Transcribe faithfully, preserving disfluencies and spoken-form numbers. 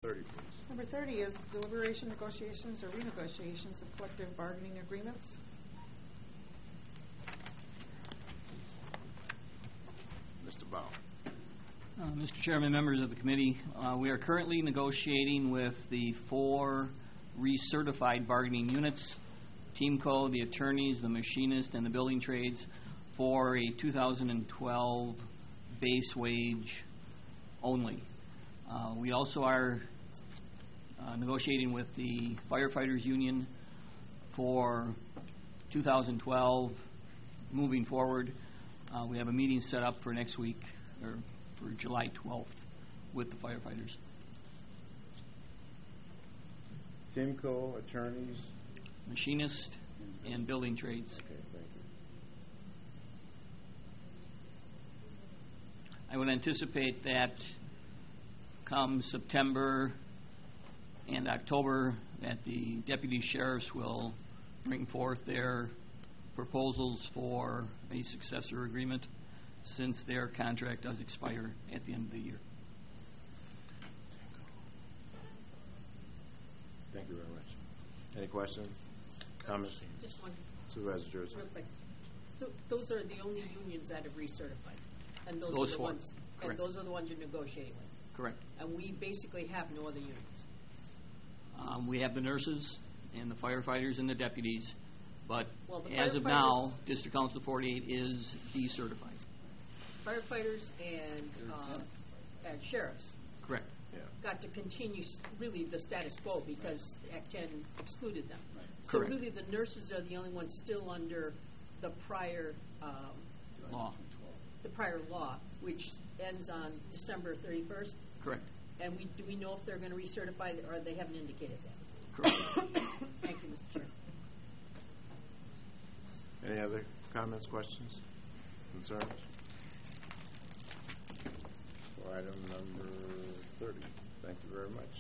thirty, please. Number thirty is deliberation, negotiations, or renegotiations of collective bargaining agreements. Mister Bow. Uh, Mister Chairman, members of the committee, uh, we are currently negotiating with the four recertified bargaining units, TEAMCO, the attorneys, the machinist, and the building trades, for a two thousand twelve base wage only. Uh, we also are uh, negotiating with the firefighters union for two thousand twelve moving forward. Uh, we have a meeting set up for next week, or for July twelfth, with the firefighters. TIMCO, attorneys. Machinist and building trades. Okay, thank you. I would anticipate that come September and October that the deputy sheriffs will bring forth their proposals for a successor agreement, since their contract does expire at the end of the year. Thank you very much. Any questions? Comments? Just one, Supervisor Jersey. real quick. Th- Those are the only unions that have recertified, and those, Those are the four. ones, and Correct. those are the ones you're negotiating with. Correct. And we basically have no other unions. Um, we have the nurses and the firefighters and the deputies, but Well, the as of now, firefighters- District Council forty-eight is decertified. Firefighters and uh, and sheriffs Correct. Yeah. got to continue s- really the status quo because Act ten excluded them. So Correct. really, the nurses are the only ones still under the prior um, Law. the prior law, which ends on December thirty-first. Correct. And we do we know if they're going to recertify, or they haven't indicated that? Correct. Thank you, Mister Chair. Any other comments, questions, concerns? For item number thirty. Thank you very much.